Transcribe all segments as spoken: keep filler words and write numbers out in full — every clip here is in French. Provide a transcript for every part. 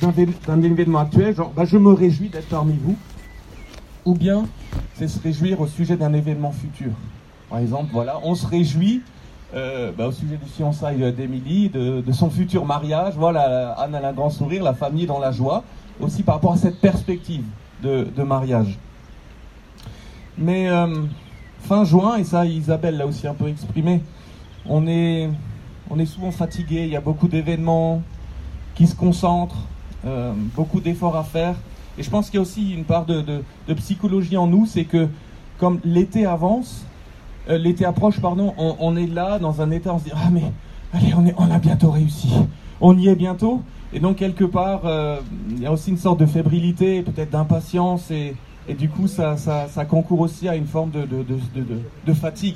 d'un événement actuel, genre bah, je me réjouis d'être parmi vous, ou bien c'est se réjouir au sujet d'un événement futur. Par exemple, voilà, on se réjouit euh, bah, au sujet des fiançailles d'Émilie, de, de son futur mariage. Voilà, Anne a un grand sourire, la famille dans la joie, aussi par rapport à cette perspective de, de mariage. Mais euh, fin juin, et ça Isabelle l'a aussi un peu exprimé, on est, on est souvent fatigué, il y a beaucoup d'événements qui se concentrent, euh, beaucoup d'efforts à faire. Et je pense qu'il y a aussi une part de, de, de psychologie en nous, c'est que comme l'été avance, euh, l'été approche, pardon, on, on est là dans un état, on se dit ah mais allez, on, est, on a bientôt réussi, on y est bientôt. Et donc quelque part, euh, il y a aussi une sorte de fébrilité, peut-être d'impatience, et, et du coup ça, ça, ça concourt aussi à une forme de, de, de, de, de, de fatigue.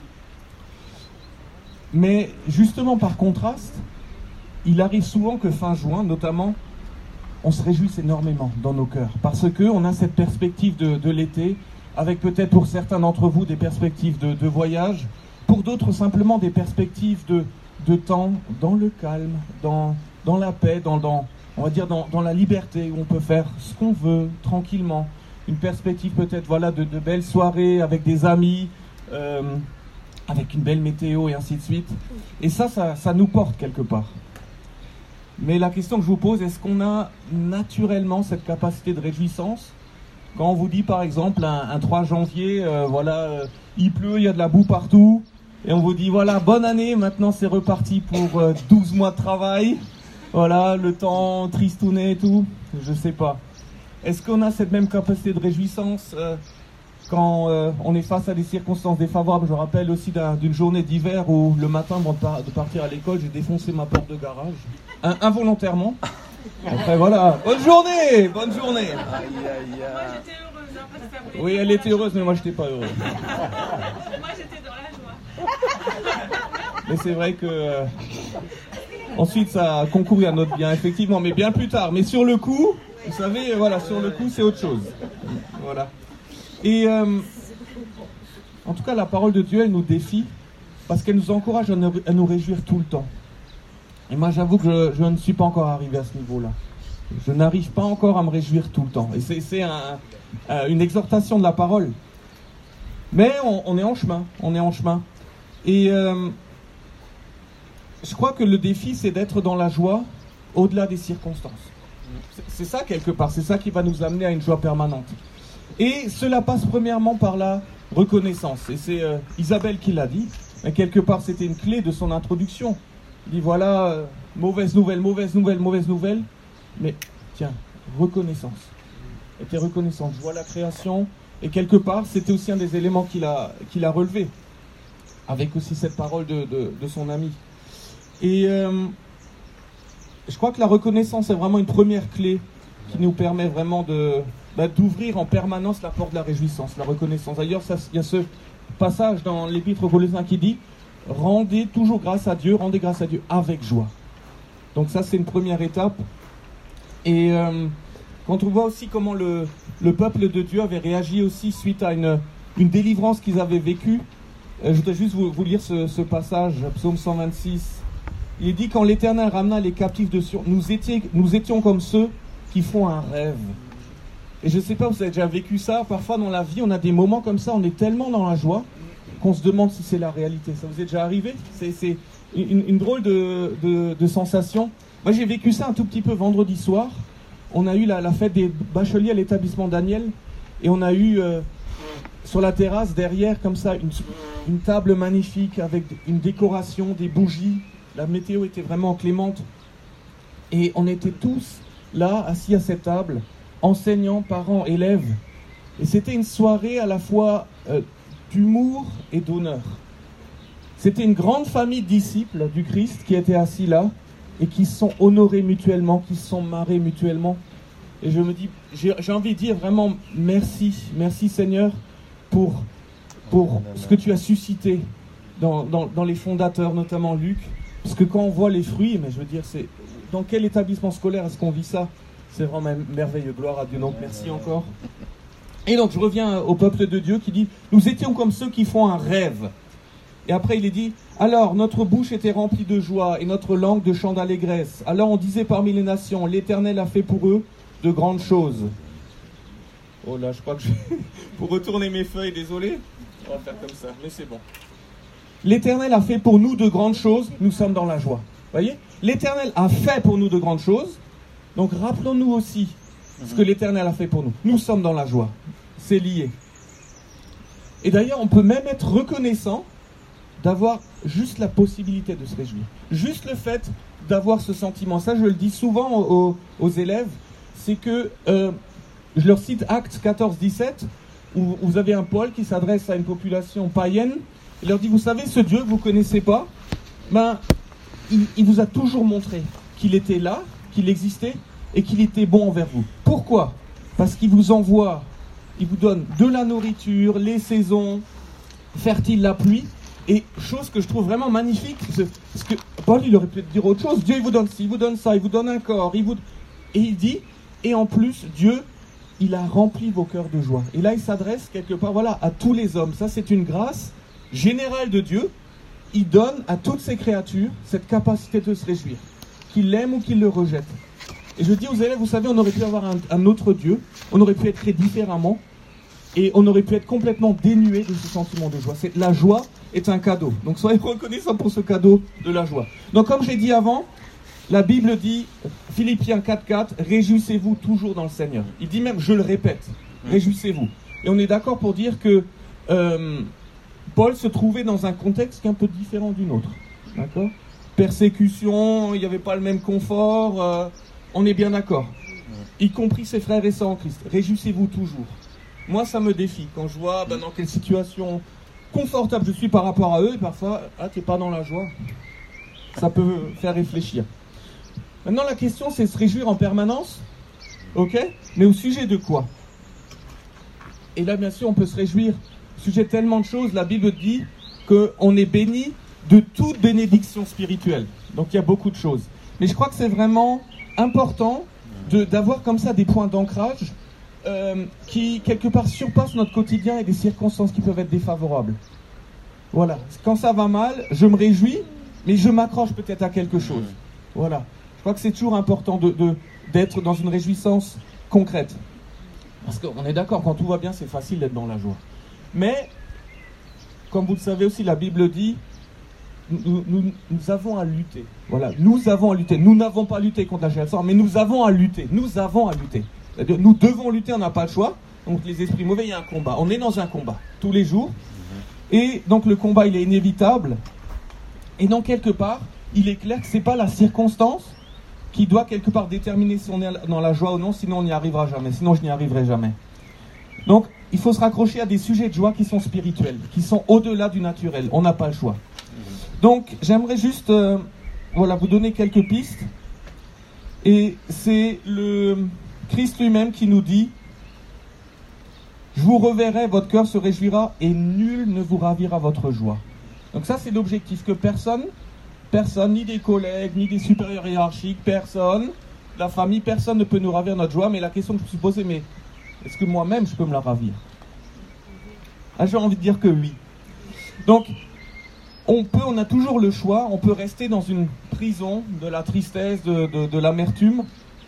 Mais justement par contraste, il arrive souvent que fin juin, notamment, on se réjouisse énormément dans nos cœurs, parce qu'on a cette perspective de, de l'été, avec peut-être pour certains d'entre vous des perspectives de, de voyage, pour d'autres simplement des perspectives de, de temps dans le calme, dans, dans la paix, dans, dans, on va dire dans, dans la liberté, où on peut faire ce qu'on veut, tranquillement. Une perspective peut-être voilà, de, de belles soirées avec des amis, euh, avec une belle météo et ainsi de suite. Et ça, ça, ça nous porte quelque part. Mais la question que je vous pose, est-ce qu'on a naturellement cette capacité de réjouissance? Quand on vous dit par exemple un, un trois janvier, euh, voilà, euh, il pleut, il y a de la boue partout, et on vous dit voilà, bonne année, maintenant c'est reparti pour euh, douze mois de travail, voilà, le temps tristouné et tout, je sais pas. Est-ce qu'on a cette même capacité de réjouissance euh, quand euh, on est face à des circonstances défavorables? Je me rappelle aussi d'un, d'une journée d'hiver où le matin, avant de, par- de partir à l'école, j'ai défoncé ma porte de garage, in- involontairement. Après voilà, bonne journée, bonne journée. Aïe, aïe, aïe. Moi j'étais heureuse, hein, parce que ça voulait Oui, dire elle dans était la heureuse, mais moi j'étais pas heureux. joie. Moi j'étais dans la joie. Mais c'est vrai que euh, ensuite ça a concouru à notre bien, effectivement, mais bien plus tard. Mais sur le coup, vous savez, voilà, sur le coup c'est autre chose. Voilà. Et euh, en tout cas, la parole de Dieu, elle nous défie parce qu'elle nous encourage à nous, à nous réjouir tout le temps. Et moi, j'avoue que je, je ne suis pas encore arrivé à ce niveau-là. Je n'arrive pas encore à me réjouir tout le temps. Et c'est, c'est un, euh, une exhortation de la parole. Mais on, on est en chemin. On est en chemin. Et euh, je crois que le défi, c'est d'être dans la joie au-delà des circonstances. C'est, c'est ça, quelque part. C'est ça qui va nous amener à une joie permanente. Et cela passe premièrement par la reconnaissance. Et c'est euh, Isabelle qui l'a dit. Mais quelque part, c'était une clé de son introduction. Il dit voilà, euh, mauvaise nouvelle, mauvaise nouvelle, mauvaise nouvelle. Mais tiens, reconnaissance. Et t'es reconnaissant. Je vois la création. Et quelque part, c'était aussi un des éléments qu'il a, qu'il a relevé. Avec aussi cette parole de, de, de son ami. Et euh, je crois que la reconnaissance est vraiment une première clé qui nous permet vraiment de, bah, d'ouvrir en permanence la porte de la réjouissance, la reconnaissance. D'ailleurs, il y a ce passage dans l'Épître aux Colossiens qui dit « Rendez toujours grâce à Dieu, rendez grâce à Dieu avec joie ». Donc ça, c'est une première étape. Et euh, quand on voit aussi comment le, le peuple de Dieu avait réagi aussi suite à une, une délivrance qu'ils avaient vécue, euh, je voudrais juste vous, vous lire ce, ce passage, psaume cent vingt-six. Il dit « Quand l'Éternel ramena les captifs de Sion, nous étions, nous étions comme ceux qui font un rêve. » Et je ne sais pas, vous avez déjà vécu ça, parfois dans la vie, on a des moments comme ça, on est tellement dans la joie qu'on se demande si c'est la réalité. Ça vous est déjà arrivé? C'est, c'est une, une drôle de, de, de sensation. Moi, j'ai vécu ça un tout petit peu vendredi soir. On a eu la, la fête des bacheliers à l'établissement Daniel, et on a eu euh, sur la terrasse, derrière, comme ça, une, une table magnifique avec une décoration, des bougies. La météo était vraiment clémente. Et on était tous là, assis à cette table, enseignants, parents, élèves. Et c'était une soirée à la fois euh, d'humour et d'honneur. C'était une grande famille de disciples du Christ qui étaient assis là et qui se sont honorés mutuellement, qui se sont marrés mutuellement. Et je me dis, j'ai, j'ai envie de dire vraiment merci, merci Seigneur pour, pour ce que tu as suscité dans, dans, dans les fondateurs, notamment Luc. Parce que quand on voit les fruits, mais je veux dire, c'est dans quel établissement scolaire est-ce qu'on vit ça? C'est vraiment merveilleux, gloire à Dieu, donc merci encore. Et donc je reviens au peuple de Dieu qui dit, nous étions comme ceux qui font un rêve. Et après il est dit, alors notre bouche était remplie de joie et notre langue de chants d'allégresse. Alors on disait parmi les nations, l'Éternel a fait pour eux de grandes choses. Oh là, je crois que je... pour retourner mes feuilles, désolé. On va faire comme ça, mais c'est bon. L'Éternel a fait pour nous de grandes choses, nous sommes dans la joie. Voyez, l'Éternel a fait pour nous de grandes choses, donc rappelons-nous aussi ce que l'Éternel a fait pour nous. Nous sommes dans la joie, c'est lié. Et d'ailleurs, on peut même être reconnaissant d'avoir juste la possibilité de se réjouir. Juste le fait d'avoir ce sentiment. Ça, je le dis souvent aux, aux élèves, c'est que, euh, je leur cite Actes quatorze dix-sept, où vous avez un Paul qui s'adresse à une population païenne. Il leur dit, vous savez, ce Dieu que vous ne connaissez pas, ben, il, il vous a toujours montré qu'il était là, qu'il existait, et qu'il était bon envers vous. Pourquoi ? Parce qu'il vous envoie, il vous donne de la nourriture, les saisons, fertile la pluie, et chose que je trouve vraiment magnifique, parce que Paul, il aurait pu dire autre chose. Dieu, il vous donne ci, il vous donne ça, il vous donne un corps, il vous... et il dit, et en plus, Dieu, il a rempli vos cœurs de joie. Et là, il s'adresse quelque part, voilà, à tous les hommes. Ça, c'est une grâce générale de Dieu. Il donne à toutes ses créatures cette capacité de se réjouir, qu'ils l'aiment ou qu'ils le rejettent. Et je dis aux élèves, vous savez, on aurait pu avoir un, un autre Dieu, on aurait pu être créé différemment, et on aurait pu être complètement dénué de ce sentiment de joie. C'est, la joie est un cadeau. Donc soyez reconnaissants pour ce cadeau de la joie. Donc comme j'ai dit avant, la Bible dit, Philippiens quatre quatre, réjouissez-vous toujours dans le Seigneur. Il dit même, je le répète, réjouissez-vous. Et on est d'accord pour dire que euh, Paul se trouvait dans un contexte qui est un peu différent du nôtre. D'accord ? Persécution, il n'y avait pas le même confort, euh, on est bien d'accord. Y compris ses frères et sœurs en Christ. Réjouissez-vous toujours. Moi, ça me défie. Quand je vois ben, dans quelle situation confortable je suis par rapport à eux, et parfois, ah, t'es pas dans la joie. Ça peut faire réfléchir. Maintenant, la question, c'est se réjouir en permanence. Ok ? Mais au sujet de quoi ? Et là, bien sûr, on peut se réjouir au sujet de tellement de choses. La Bible dit qu'on est béni de toute bénédiction spirituelle. Donc, il y a beaucoup de choses. Mais je crois que c'est vraiment important de, d'avoir comme ça des points d'ancrage euh, qui, quelque part, surpassent notre quotidien et des circonstances qui peuvent être défavorables. Voilà. Quand ça va mal, je me réjouis, mais je m'accroche peut-être à quelque chose. Voilà. Je crois que c'est toujours important de, de, d'être dans une réjouissance concrète. Parce qu'on est d'accord, quand tout va bien, c'est facile d'être dans la joie. Mais, comme vous le savez aussi, la Bible dit, nous, nous, nous avons à lutter. Voilà, nous avons à lutter. Nous n'avons pas lutté contre la génération, mais nous avons à lutter. Nous avons à lutter. C'est-à-dire, nous devons lutter, on n'a pas le choix. Donc les esprits mauvais, il y a un combat. On est dans un combat, tous les jours. Et donc le combat, il est inévitable. Et donc, quelque part, il est clair que ce n'est pas la circonstance qui doit quelque part déterminer si on est dans la joie ou non, sinon on n'y arrivera jamais, sinon je n'y arriverai jamais. Donc, il faut se raccrocher à des sujets de joie qui sont spirituels, qui sont au-delà du naturel. On n'a pas le choix. Donc, j'aimerais juste euh, voilà, vous donner quelques pistes. Et c'est le Christ lui-même qui nous dit « Je vous reverrai, votre cœur se réjouira, et nul ne vous ravira votre joie. » Donc ça, c'est l'objectif, que personne... Personne, ni des collègues, ni des supérieurs hiérarchiques, personne, la famille, personne ne peut nous ravir notre joie. Mais la question que je me suis posée, mais est-ce que moi-même je peux me la ravir ? Ah, j'ai envie de dire que oui. Donc, on peut, on a toujours le choix, on peut rester dans une prison de la tristesse, de, de, de l'amertume,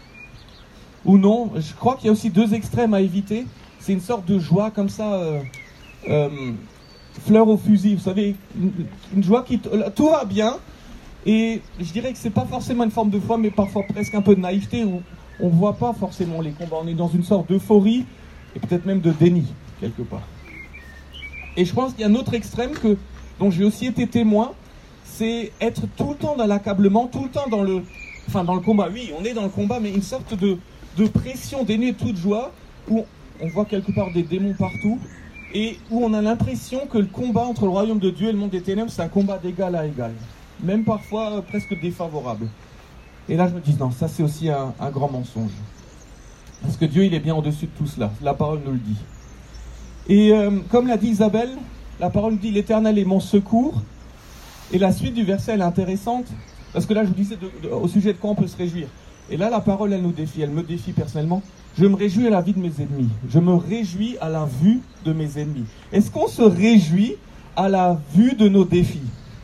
ou non. Je crois qu'il y a aussi deux extrêmes à éviter. C'est une sorte de joie comme ça, euh, euh, fleur au fusil, vous savez, une, une joie qui... Tout va bien. Et je dirais que c'est pas forcément une forme de foi, mais parfois presque un peu de naïveté, où on ne voit pas forcément les combats. On est dans une sorte d'euphorie, et peut-être même de déni, quelque part. Et je pense qu'il y a un autre extrême que, dont j'ai aussi été témoin, c'est être tout le temps dans l'accablement, tout le temps dans le, enfin dans le combat. Oui, on est dans le combat, mais une sorte de, de pression dénuée de toute joie, où on voit quelque part des démons partout, et où on a l'impression que le combat entre le royaume de Dieu et le monde des ténèbres, c'est un combat d'égal à égal. Même parfois euh, presque défavorable. Et là je me dis non, ça c'est aussi un, un grand mensonge. Parce que Dieu il est bien au-dessus de tout cela, la parole nous le dit. Et euh, comme l'a dit Isabelle, la parole nous dit l'Éternel est mon secours. Et la suite du verset elle est intéressante, parce que là je vous disais de, de, au sujet de quoi on peut se réjouir. Et là la parole elle nous défie, elle me défie personnellement. Je me réjouis à la vie de mes ennemis, je me réjouis à la vue de mes ennemis. Est-ce qu'on se réjouit à la vue de nos défis.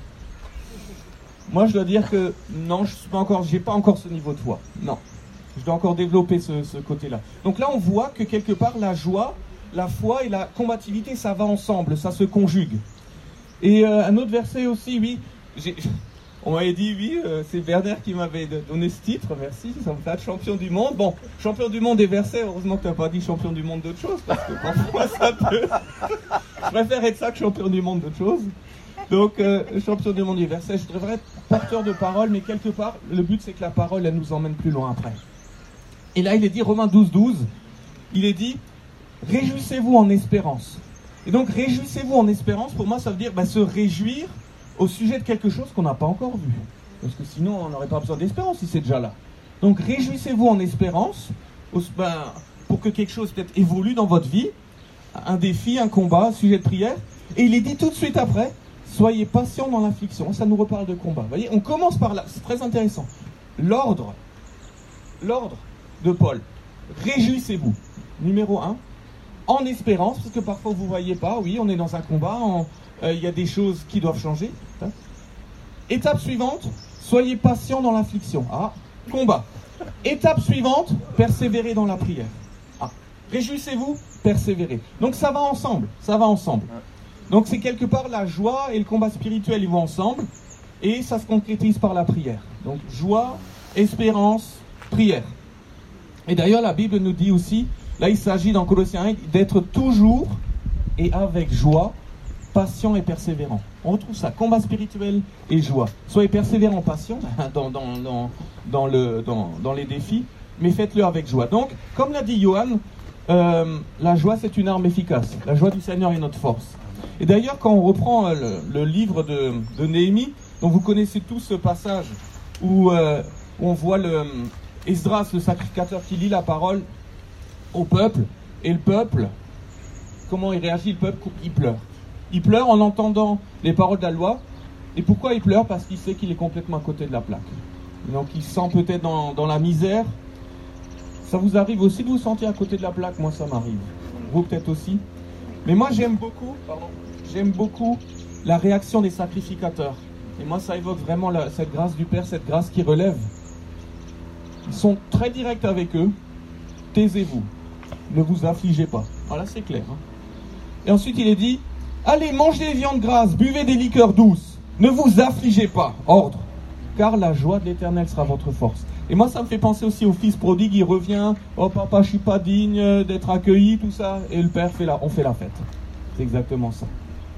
Moi, je dois dire que non, je suis pas encore, j'ai pas encore ce niveau de foi. Non, je dois encore développer ce, ce côté-là. Donc là, on voit que quelque part, la joie, la foi et la combativité, ça va ensemble, ça se conjugue. Et euh, un autre verset aussi, oui, j'ai, on m'avait dit, oui, euh, c'est Werner qui m'avait donné ce titre, merci, ça me fait champion du monde. Bon, champion du monde des versets, heureusement que tu n'as pas dit champion du monde d'autre chose, parce que parfois ça peut... Je préfère être ça que champion du monde d'autre chose. Donc, euh, champion du monde des versets, je devrais être porteur de parole, mais quelque part, le but c'est que la parole, elle nous emmène plus loin après. Et là, il est dit, Romains douze, douze, il est dit, réjouissez-vous en espérance. Et donc, réjouissez-vous en espérance, pour moi, ça veut dire bah, se réjouir au sujet de quelque chose qu'on n'a pas encore vu. Parce que sinon, on n'aurait pas besoin d'espérance si c'est déjà là. Donc, réjouissez-vous en espérance, au, ben, pour que quelque chose peut-être évolue dans votre vie, un défi, un combat, un sujet de prière. Et il est dit tout de suite après, soyez patients dans l'affliction. Ça nous reparle de combat. Vous voyez, on commence par là, c'est très intéressant. L'ordre, l'ordre de Paul, réjouissez-vous. Numéro un, en espérance, parce que parfois vous ne voyez pas, oui, on est dans un combat, il euh, y a des choses qui doivent changer. Hein. Étape suivante, soyez patients dans l'affliction. Ah, combat. Étape suivante, persévérez dans la prière. Ah, réjouissez-vous, persévérez. Donc ça va ensemble, ça va ensemble. Donc c'est quelque part la joie et le combat spirituel, ils vont ensemble, et ça se concrétise par la prière. Donc joie, espérance, prière. Et d'ailleurs la Bible nous dit aussi, là il s'agit dans Colossiens un, d'être toujours et avec joie, patient et persévérant. On retrouve ça, combat spirituel et joie. Soyez persévérants, patients dans, dans, dans, dans, le, dans, dans les défis, mais faites-le avec joie. Donc, comme l'a dit Johan, euh, la joie c'est une arme efficace. La joie du Seigneur est notre force. Et d'ailleurs, quand on reprend euh, le, le livre de, de Néhémie, dont vous connaissez tous ce passage où, euh, où on voit le, Esdras, le sacrificateur, qui lit la parole au peuple, et le peuple, comment il réagit? Le peuple, il pleure. Il pleure en entendant les paroles de la loi. Et pourquoi il pleure? Parce qu'il sait qu'il est complètement à côté de la plaque. Donc il se sent peut-être dans, dans la misère. Ça vous arrive aussi de vous sentir à côté de la plaque? Moi, ça m'arrive. Vous peut-être aussi. Mais moi, j'aime beaucoup, pardon, j'aime beaucoup la réaction des sacrificateurs. Et moi, ça évoque vraiment la, cette grâce du Père, cette grâce qui relève. Ils sont très directs avec eux. Taisez-vous. Ne vous affligez pas. Voilà, c'est clair. Hein. Et ensuite, il est dit, allez, mangez des viandes grasses, buvez des liqueurs douces. Ne vous affligez pas. Ordre. Car la joie de l'Éternel sera votre force. Et moi, ça me fait penser aussi au fils prodigue. Il revient. Oh, papa, je suis pas digne d'être accueilli, tout ça. Et le père fait la, on fait la fête. C'est exactement ça.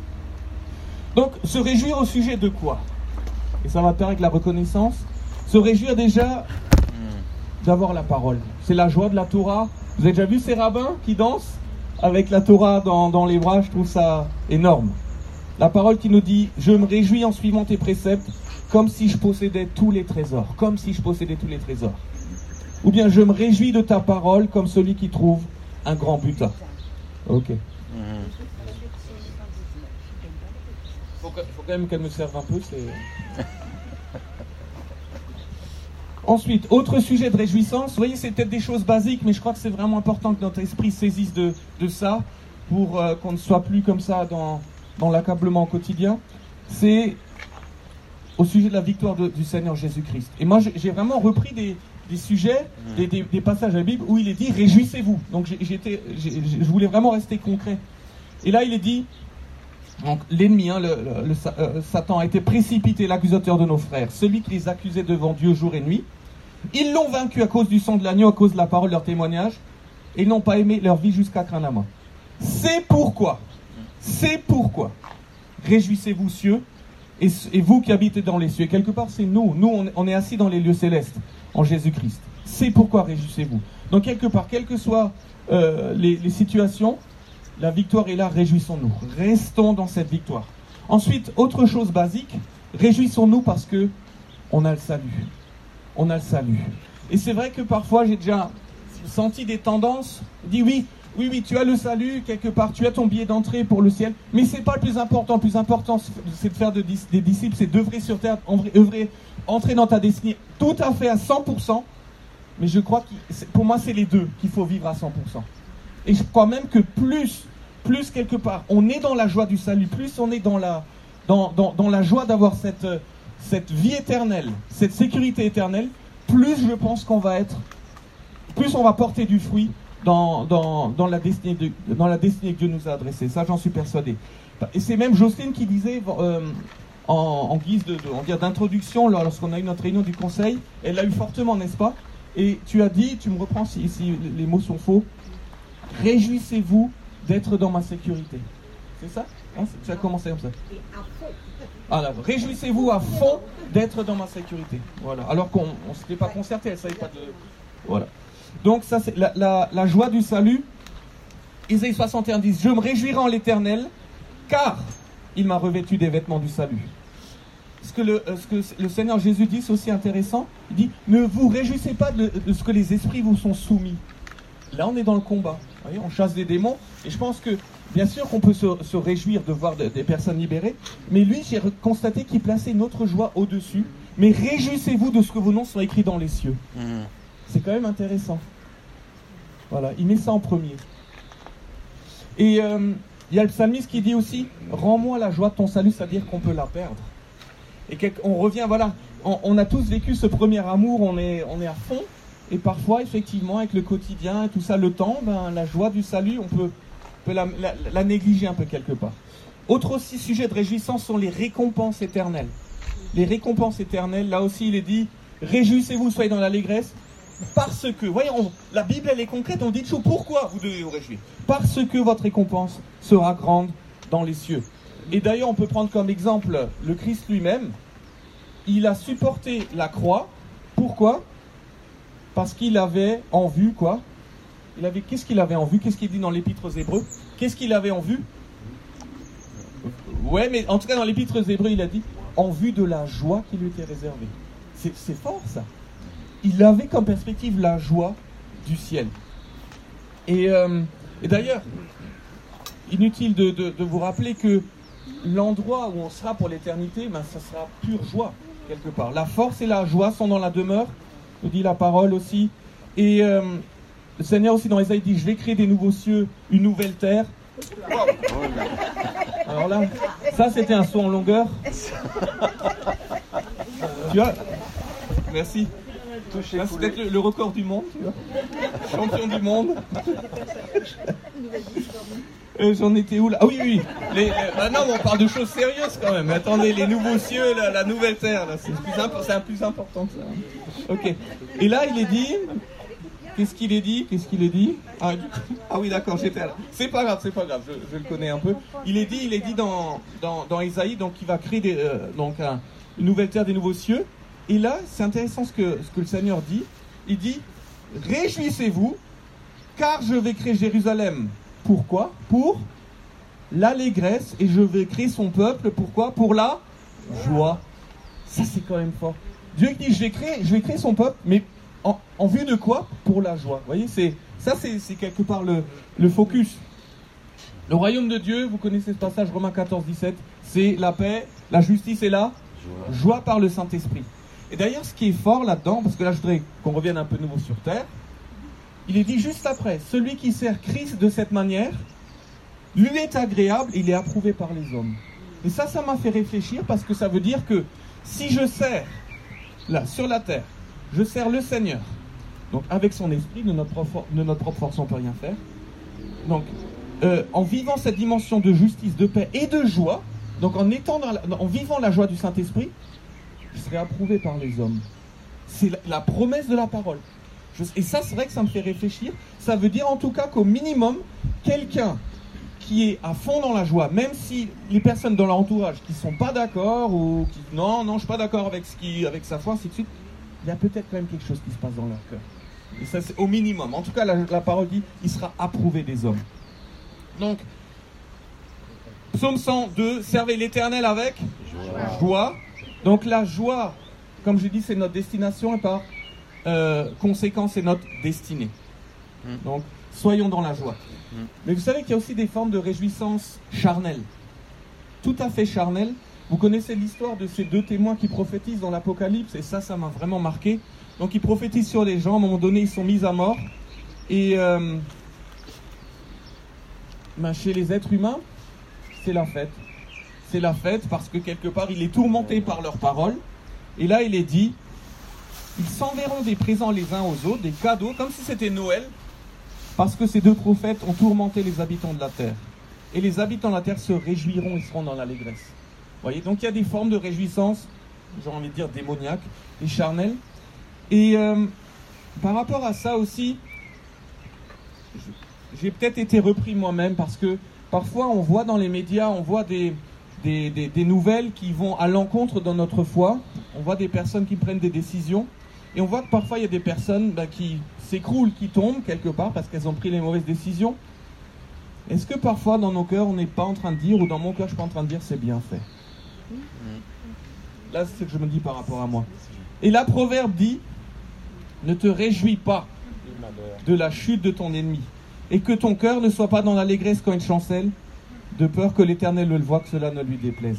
Donc, se réjouir au sujet de quoi? Et ça va faire avec la reconnaissance. Se réjouir déjà d'avoir la parole. C'est la joie de la Torah. Vous avez déjà vu ces rabbins qui dansent avec la Torah dans, dans les bras? Je trouve ça énorme. La parole qui nous dit « Je me réjouis en suivant tes préceptes comme si je possédais tous les trésors. » Comme si je possédais tous les trésors. Ou bien « Je me réjouis de ta parole comme celui qui trouve un grand butin. » Ok. Il faut, faut quand même qu'elle me serve un peu. C'est... Ensuite, autre sujet de réjouissance. Vous voyez, c'est peut-être des choses basiques, mais je crois que c'est vraiment important que notre esprit saisisse de, de ça pour euh, qu'on ne soit plus comme ça dans, dans l'accablement quotidien. C'est au sujet de la victoire de, du Seigneur Jésus-Christ. Et moi, j'ai vraiment repris des, des sujets, des, des, des passages de la Bible où il est dit « Réjouissez-vous ». Donc, j'étais, je voulais vraiment rester concret. Et là, il est dit, donc l'ennemi, hein, le, le, le, euh, Satan a été précipité, l'accusateur de nos frères, celui qui les accusait devant Dieu jour et nuit. Ils l'ont vaincu à cause du sang de l'agneau, à cause de la parole de leur témoignage, et ils n'ont pas aimé leur vie jusqu'à craindre la mort. C'est pourquoi, c'est pourquoi, réjouissez-vous cieux, et, et vous qui habitez dans les cieux. Et quelque part, c'est nous, nous on, on est assis dans les lieux célestes, en Jésus-Christ. C'est pourquoi réjouissez-vous. Donc quelque part, quelles que soient euh, les, les situations, la victoire est là, réjouissons-nous. Restons dans cette victoire. Ensuite, autre chose basique, réjouissons-nous parce que on a le salut. On a le salut. Et c'est vrai que parfois, j'ai déjà senti des tendances, dit oui, oui, oui, tu as le salut, quelque part, tu as ton billet d'entrée pour le ciel, mais c'est pas le plus important. Le plus important, c'est de faire de, des disciples, c'est d'œuvrer sur terre, œuvrer, entrer dans ta destinée tout à fait à cent pour cent. Mais je crois que pour moi, c'est les deux qu'il faut vivre à cent pour cent. Et je crois même que plus plus quelque part on est dans la joie du salut, plus on est dans la, dans, dans, dans la joie d'avoir cette, cette vie éternelle, cette sécurité éternelle, plus je pense qu'on va être, plus on va porter du fruit dans, dans, dans, la, destinée de, dans la destinée que Dieu nous a adressée. Ça, j'en suis persuadé. Et c'est même Jocelyne qui disait, euh, en, en guise de, de, on dire, d'introduction, lorsqu'on a eu notre réunion du conseil, elle l'a eu fortement, n'est-ce pas? Et tu as dit, tu me reprends si, si les mots sont faux, réjouissez-vous d'être dans ma sécurité. C'est ça, hein? Tu as commencé comme ça. Alors, réjouissez-vous à fond d'être dans ma sécurité. Voilà. Alors qu'on ne s'était pas concerté, elle ne savait pas de... Voilà. Donc ça, c'est la, la, la joie du salut. Isaïe soixante et un dit, je me réjouirai en l'Éternel, car il m'a revêtu des vêtements du salut. Ce que le, ce que le Seigneur Jésus dit, c'est aussi intéressant. Il dit, ne vous réjouissez pas de, de ce que les esprits vous sont soumis. Là, on est dans le combat. Vous voyez, on chasse des démons. Et je pense que, bien sûr qu'on peut se, se réjouir de voir de, des personnes libérées, mais lui, j'ai constaté qu'il plaçait notre joie au-dessus. Mais réjouissez-vous de ce que vos noms sont écrits dans les cieux. Mmh. C'est quand même intéressant. Voilà, il met ça en premier. Et euh, il y a le psalmiste qui dit aussi, rends-moi la joie de ton salut, c'est-à-dire qu'on peut la perdre. Et on revient, voilà, on, on a tous vécu ce premier amour, on est, on est à fond. Et parfois, effectivement, avec le quotidien et tout ça, le temps, ben, la joie du salut, on peut, on peut la, la, la négliger un peu quelque part. Autre aussi sujet de réjouissance sont les récompenses éternelles. Les récompenses éternelles, là aussi, il est dit, réjouissez-vous, soyez dans l'allégresse, parce que, voyez, on, la Bible, elle est concrète, on dit toujours pourquoi vous devez vous réjouir. Parce que votre récompense sera grande dans les cieux. Et d'ailleurs, on peut prendre comme exemple le Christ lui-même. Il a supporté la croix. Pourquoi ? Parce qu'il avait en vue, quoi ? Il avait, qu'est-ce qu'il avait en vue ? Qu'est-ce qu'il dit dans l'Épître aux Hébreux ? Qu'est-ce qu'il avait en vue ? Ouais, mais en tout cas, dans l'Épître aux Hébreux, il a dit en vue de la joie qui lui était réservée. C'est, c'est fort, ça. Il avait comme perspective la joie du ciel. Et, euh, et d'ailleurs, inutile de, de, de vous rappeler que l'endroit où on sera pour l'éternité, ben, ça sera pure joie, quelque part. La force et la joie sont dans la demeure, nous dit la parole aussi. Et euh, le Seigneur aussi dans Isaïe dit, je vais créer des nouveaux cieux, une nouvelle terre. Alors là, ça c'était un saut en longueur. Tu vois ? Merci. Là, c'est peut-être le, le record du monde, tu vois. Champion du monde. Euh, j'en étais où là ? Ah oui, oui. Les, les, ah non, mais on parle de choses sérieuses quand même. Mais attendez, les nouveaux cieux, la, la nouvelle terre, là, c'est plus, impo- c'est un plus important que ça. Ok. Et là, il est dit. Qu'est-ce qu'il est dit Qu'est-ce qu'il est dit ah, ah oui, d'accord, j'étais là. C'est pas grave, c'est pas grave. Je, je le connais un peu. Il est dit, il est dit dans dans, dans Isaïe, donc il va créer des, euh, donc un, une nouvelle terre, des nouveaux cieux. Et là, c'est intéressant ce que ce que le Seigneur dit. Il dit, réjouissez-vous, car je vais créer Jérusalem. Pourquoi ? Pour l'allégresse, et je vais créer son peuple. Pourquoi ? Pour la joie. Ça, c'est quand même fort. Dieu dit, je vais créer, je vais créer son peuple, mais en, en vue de quoi ? Pour la joie. Vous voyez, c'est, ça, c'est, c'est quelque part le, le focus. Le royaume de Dieu, vous connaissez ce passage, Romains quatorze, dix-sept, c'est la paix, la justice et la joie, joie par le Saint-Esprit. Et d'ailleurs, ce qui est fort là-dedans, parce que là, je voudrais qu'on revienne un peu de nouveau sur terre, il est dit juste après, celui qui sert Christ de cette manière, lui est agréable, il est approuvé par les hommes. Et ça, ça m'a fait réfléchir, parce que ça veut dire que si je sers, là, sur la terre, je sers le Seigneur, donc avec son esprit, de notre propre, de notre propre force, on ne peut rien faire. Donc, euh, en vivant cette dimension de justice, de paix et de joie, donc en, étant dans la, en vivant la joie du Saint-Esprit, je serai approuvé par les hommes. C'est la, la promesse de la parole. Je, et ça, c'est vrai que ça me fait réfléchir. Ça veut dire en tout cas qu'au minimum, quelqu'un qui est à fond dans la joie, même si les personnes dans leur entourage qui ne sont pas d'accord, ou qui non, non, je ne suis pas d'accord avec, ce qui, avec sa foi, ainsi de suite, il y a peut-être quand même quelque chose qui se passe dans leur cœur. Et ça, c'est au minimum. En tout cas, la, la parole dit, il sera approuvé des hommes. Donc, psaume cent deux, servez l'Éternel avec joie. joie. Donc la joie, comme je dis, c'est notre destination et par euh, conséquence, c'est notre destinée. Mm. Donc, soyons dans la joie. Mm. Mais vous savez qu'il y a aussi des formes de réjouissance charnelle. Tout à fait charnelle. Vous connaissez l'histoire de ces deux témoins qui prophétisent dans l'Apocalypse, et ça, ça m'a vraiment marqué. Donc, ils prophétisent sur les gens. À un moment donné, ils sont mis à mort. Et, euh, ben, chez les êtres humains, c'est la fête. C'est la fête parce que quelque part, il est tourmenté par leurs paroles. Et là, il est dit, ils s'enverront des présents les uns aux autres, des cadeaux, comme si c'était Noël, parce que ces deux prophètes ont tourmenté les habitants de la terre. Et les habitants de la terre se réjouiront et seront dans l'allégresse. Vous voyez, donc il y a des formes de réjouissance, j'ai envie de dire démoniaques et charnelles. Et euh, par rapport à ça aussi, j'ai peut-être été repris moi-même parce que parfois on voit dans les médias, on voit des, des, des, des nouvelles qui vont à l'encontre de notre foi. On voit des personnes qui prennent des décisions. Et on voit que parfois il y a des personnes bah, qui s'écroulent, qui tombent quelque part parce qu'elles ont pris les mauvaises décisions. Est-ce que parfois dans nos cœurs on n'est pas en train de dire, ou dans mon cœur je suis pas en train de dire c'est bien fait? Là c'est ce que je me dis par rapport à moi. Et là Proverbe dit, ne te réjouis pas de la chute de ton ennemi, et que ton cœur ne soit pas dans l'allégresse quand il chancelle, de peur que l'Éternel le voie, que cela ne lui déplaise.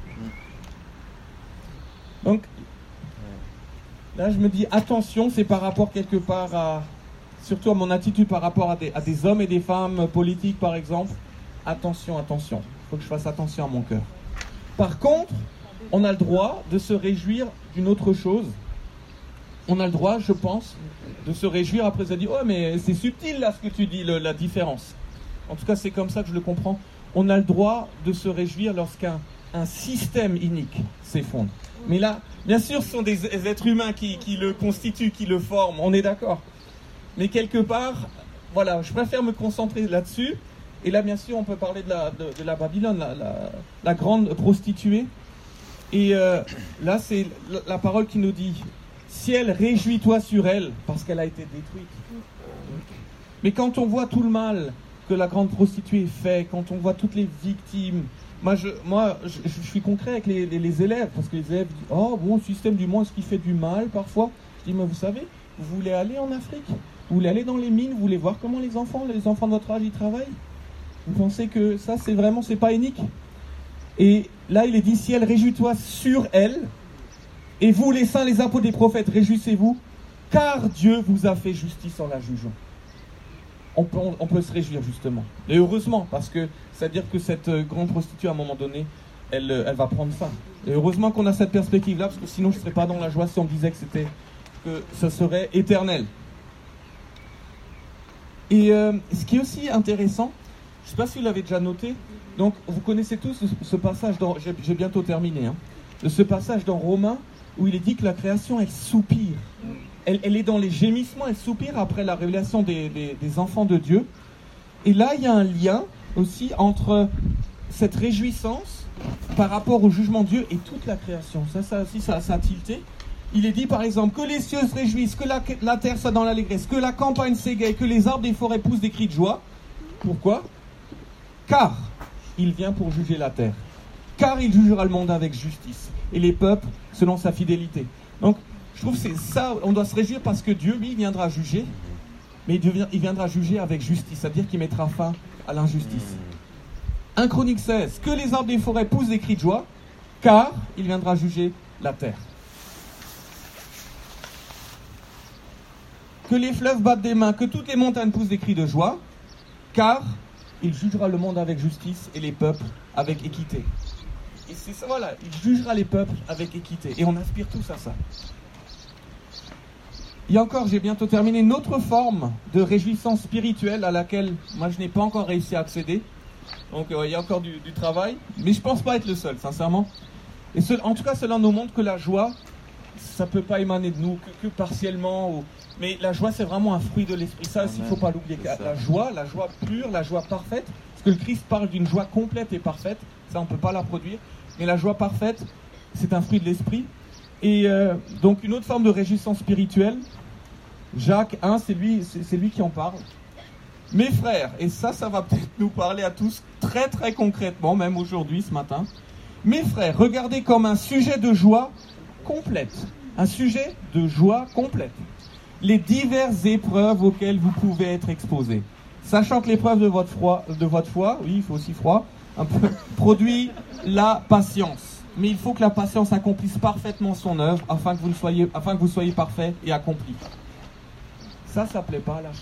Donc là je me dis attention, c'est par rapport quelque part à, surtout à mon attitude par rapport à des, à des hommes et des femmes politiques par exemple. Attention, attention, il faut que je fasse attention à mon cœur. Par contre, on a le droit de se réjouir d'une autre chose. On a le droit, je pense, de se réjouir. Après, ça dit, oh, mais c'est subtil là ce que tu dis, le, la différence. En tout cas, c'est comme ça que je le comprends. On a le droit de se réjouir lorsqu'un un système inique s'effondre. Mais là, bien sûr, ce sont des êtres humains qui, qui le constituent, qui le forment, on est d'accord. Mais quelque part, voilà, je préfère me concentrer là-dessus. Et là, bien sûr, on peut parler de la, de, de la Babylone, la, la, la grande prostituée. Et euh, là, c'est la, la parole qui nous dit, ciel, réjouis-toi sur elle, parce qu'elle a été détruite. Mais quand on voit tout le mal que la grande prostituée fait, quand on voit toutes les victimes, moi, je, moi, je, je suis concret avec les, les, les élèves, parce que les élèves disent, oh, bon, le système du monde, est-ce qu'il fait du mal parfois? Je dis, mais vous savez, vous voulez aller en Afrique? Vous voulez aller dans les mines? Vous voulez voir comment les enfants, les enfants de votre âge, ils travaillent? Vous pensez que ça, c'est vraiment, c'est pas unique? Et là, il est dit, ciel, réjouis-toi sur elle, et vous, les saints, les apôtres des prophètes, réjouissez-vous, car Dieu vous a fait justice en la jugeant. On peut, on peut se réjouir, justement. Et heureusement, parce que c'est-à-dire que cette grande prostituée, à un moment donné, elle, elle va prendre fin. Et heureusement qu'on a cette perspective-là, parce que sinon, je ne serais pas dans la joie si on me disait que c'était, que ça serait éternel. Et euh, ce qui est aussi intéressant, je ne sais pas si vous l'avez déjà noté, donc vous connaissez tous ce, ce passage, dans, j'ai, j'ai bientôt terminé, hein, de ce passage dans Romains où il est dit que la création, elle soupire. Elle, elle est dans les gémissements, elle soupire après la révélation des, des, des enfants de Dieu. Et là, il y a un lien aussi entre cette réjouissance par rapport au jugement de Dieu et toute la création. Ça, ça aussi, ça, ça a tilté. Il est dit par exemple que les cieux se réjouissent, que la, la terre soit dans l'allégresse, que la campagne s'égaye, que les arbres des forêts poussent des cris de joie. Pourquoi? Car il vient pour juger la terre. Car il jugera le monde avec justice et les peuples selon sa fidélité. Donc, je trouve que c'est ça, on doit se réjouir parce que Dieu, lui, viendra juger, mais il viendra juger avec justice, c'est-à-dire qu'il mettra fin à l'injustice. un Chronique seize, que les arbres des forêts poussent des cris de joie, car il viendra juger la terre. Que les fleuves battent des mains, que toutes les montagnes poussent des cris de joie, car il jugera le monde avec justice et les peuples avec équité. Et c'est ça, voilà, il jugera les peuples avec équité. Et on aspire tous à ça. Il y a encore, j'ai bientôt terminé, une autre forme de réjouissance spirituelle à laquelle moi je n'ai pas encore réussi à accéder. Donc euh, il y a encore du, du travail, mais je ne pense pas être le seul, sincèrement. Et ce, en tout cas, cela nous montre que la joie, ça ne peut pas émaner de nous que, que partiellement. Ou... Mais la joie, c'est vraiment un fruit de l'esprit. Ça, il ne faut pas l'oublier. La joie, la joie pure, la joie parfaite, parce que le Christ parle d'une joie complète et parfaite, ça on ne peut pas la produire. Mais la joie parfaite, c'est un fruit de l'esprit. Et euh, donc une autre forme de réjouissance spirituelle, Jacques un, c'est lui, c'est, c'est lui qui en parle. Mes frères, et ça, ça va peut-être nous parler à tous très très concrètement, même aujourd'hui, ce matin. Mes frères, regardez comme un sujet de joie complète, un sujet de joie complète, les diverses épreuves auxquelles vous pouvez être exposés. Sachant que l'épreuve de votre foi, de votre foi, oui, il faut aussi froid, un peu, produit la patience. Mais il faut que la patience accomplisse parfaitement son œuvre afin que vous, ne soyez, afin que vous soyez parfaits et accomplis. Ça, ça ne plaît pas à la chair.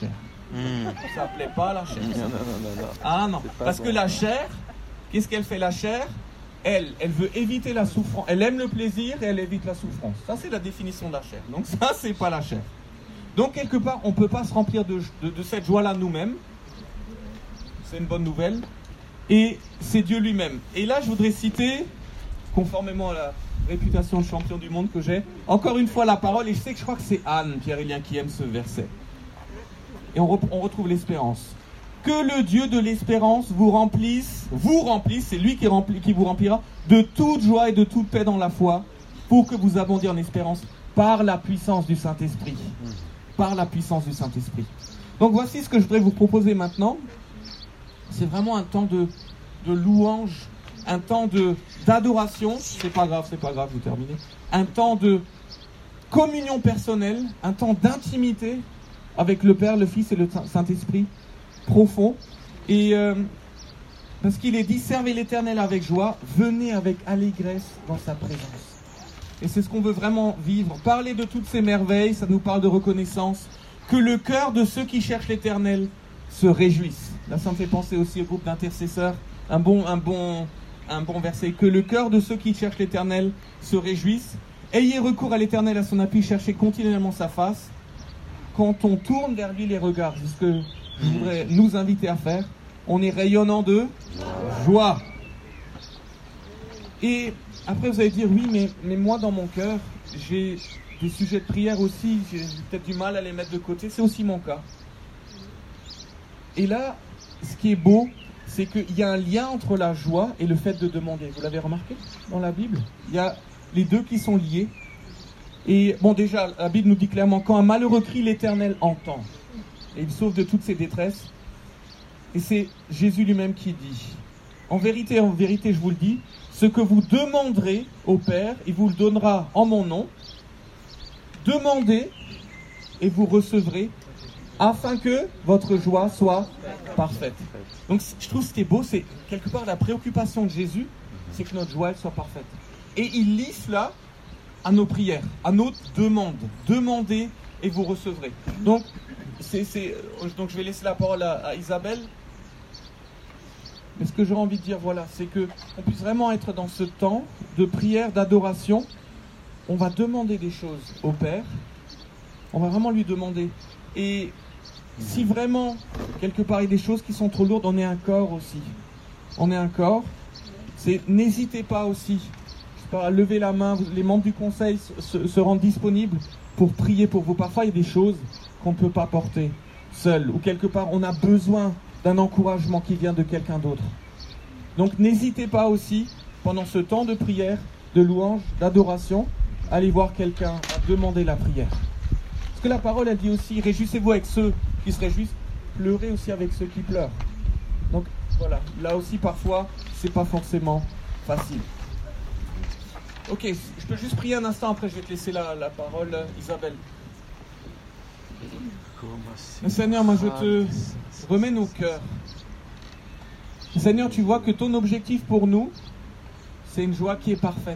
Mmh. Ça plaît pas la chair. Non, non, non, non, non. Ah non, C'est pas parce bon. que la chair, qu'est-ce qu'elle fait la chair? Elle, elle veut éviter la souffrance. Elle aime le plaisir et elle évite la souffrance. Ça, c'est la définition de la chair. Donc ça, c'est pas la chair. Donc quelque part, on ne peut pas se remplir de, de, de cette joie-là nous-mêmes. C'est une bonne nouvelle. Et c'est Dieu lui-même. Et là, je voudrais citer, conformément à la réputation de champion du monde que j'ai, encore une fois la parole, et je sais que je crois que c'est Anne, Pierre-Élien, qui aime ce verset. Et on, re, on retrouve l'espérance. Que le Dieu de l'espérance vous remplisse, vous remplisse, c'est lui qui, remplit, qui vous remplira, de toute joie et de toute paix dans la foi, pour que vous abondiez en espérance par la puissance du Saint-Esprit. Par la puissance du Saint-Esprit. Donc voici ce que je voudrais vous proposer maintenant. C'est vraiment un temps de, de louange, un temps de, d'adoration. C'est pas grave, c'est pas grave, vous terminez. Un temps de communion personnelle, un temps d'intimité avec le Père, le Fils et le Saint-Esprit profond. Et euh, parce qu'il est dit, servez l'Éternel avec joie, venez avec allégresse dans sa présence. Et c'est ce qu'on veut vraiment vivre. Parler de toutes ces merveilles, ça nous parle de reconnaissance. Que le cœur de ceux qui cherchent l'Éternel se réjouisse. Là, ça me fait penser aussi au groupe d'intercesseurs. Un bon, un bon, un bon verset. Que le cœur de ceux qui cherchent l'Éternel se réjouisse. Ayez recours à l'Éternel, à son appui, cherchez continuellement sa face. Quand on tourne vers lui les regards, c'est ce que je voudrais nous inviter à faire. On est rayonnant de joie. Et après, vous allez dire, oui, mais, mais moi, dans mon cœur, j'ai des sujets de prière aussi. J'ai peut-être du mal à les mettre de côté. C'est aussi mon cas. Et là, ce qui est beau, c'est qu'il y a un lien entre la joie et le fait de demander. Vous l'avez remarqué dans la Bible? Il y a les deux qui sont liés. Et bon, déjà, la Bible nous dit clairement, quand un malheureux crie, l'Éternel entend. Et il sauve de toutes ses détresses. Et c'est Jésus lui-même qui dit, en vérité, en vérité, je vous le dis, ce que vous demanderez au Père, il vous le donnera en mon nom. Demandez et vous recevrez, afin que votre joie soit parfaite. Donc je trouve ce qui est beau, c'est quelque part la préoccupation de Jésus, c'est que notre joie elle soit parfaite. Et il lie cela à nos prières, à nos demandes. Demandez et vous recevrez. Donc, c'est, c'est, donc je vais laisser la parole à, à Isabelle. Mais ce que j'aurais envie de dire, voilà, c'est que on puisse vraiment être dans ce temps de prière, d'adoration. On va demander des choses au Père. On va vraiment lui demander. Et si vraiment, quelque part, il y a des choses qui sont trop lourdes, on est un corps aussi. On est un corps. C'est, n'hésitez pas aussi, je sais pas, à lever la main. Les membres du conseil se, se, se rendent disponibles pour prier pour vous. Parfois, il y a des choses qu'on ne peut pas porter seul. Ou quelque part, on a besoin d'un encouragement qui vient de quelqu'un d'autre. Donc, n'hésitez pas aussi, pendant ce temps de prière, de louange, d'adoration, à aller voir quelqu'un, à demander la prière. Parce que la parole, elle dit aussi, réjouissez-vous avec ceux qui se réjouissent, pleurez aussi avec ceux qui pleurent. Donc, voilà, là aussi, parfois, c'est pas forcément facile. Ok, je peux juste prier un instant, après je vais te laisser la, la parole, Isabelle. Mais Seigneur, moi je te remets nos cœurs. Seigneur, tu vois que ton objectif pour nous, c'est une joie qui est parfaite.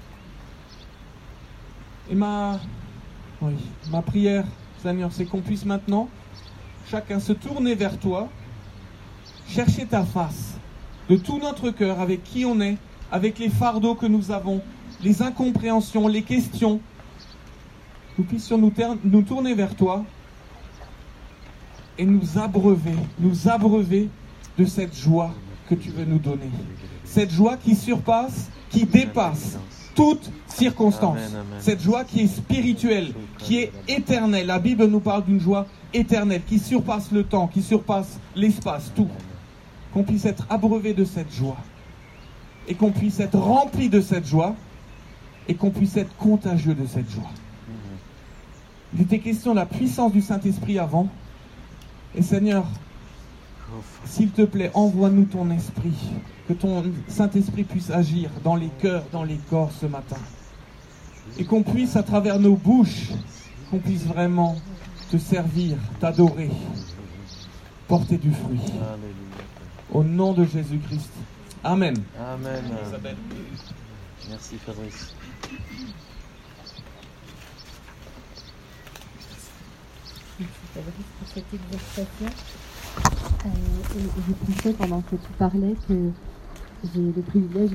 Et ma, oui, ma prière, Seigneur, c'est qu'on puisse maintenant, chacun se tourner vers toi, chercher ta face, de tout notre cœur, avec qui on est, avec les fardeaux que nous avons, les incompréhensions, les questions. Nous puissions nous, ter- nous tourner vers toi et nous abreuver, nous abreuver de cette joie que tu veux nous donner. Cette joie qui surpasse, qui dépasse toute circonstance. Amen, amen. Cette joie qui est spirituelle, qui est éternelle. La Bible nous parle d'une joie éternelle, qui surpasse le temps, qui surpasse l'espace, tout. Qu'on puisse être abreuvé de cette joie. Et qu'on puisse être rempli de cette joie. Et qu'on puisse être contagieux de cette joie. Il était question de la puissance du Saint-Esprit avant. Et Seigneur, s'il te plaît, envoie-nous ton esprit. Que ton Saint-Esprit puisse agir dans les cœurs, dans les corps ce matin. Et qu'on puisse, à travers nos bouches, qu'on puisse vraiment te servir, t'adorer, porter du fruit. Alléluia. Au nom de Jésus-Christ. Amen. Amen. Isabelle. Merci Fabrice. Merci Fabrice pour cette exhortation. Euh, et je pensais pendant que tu parlais que j'ai le privilège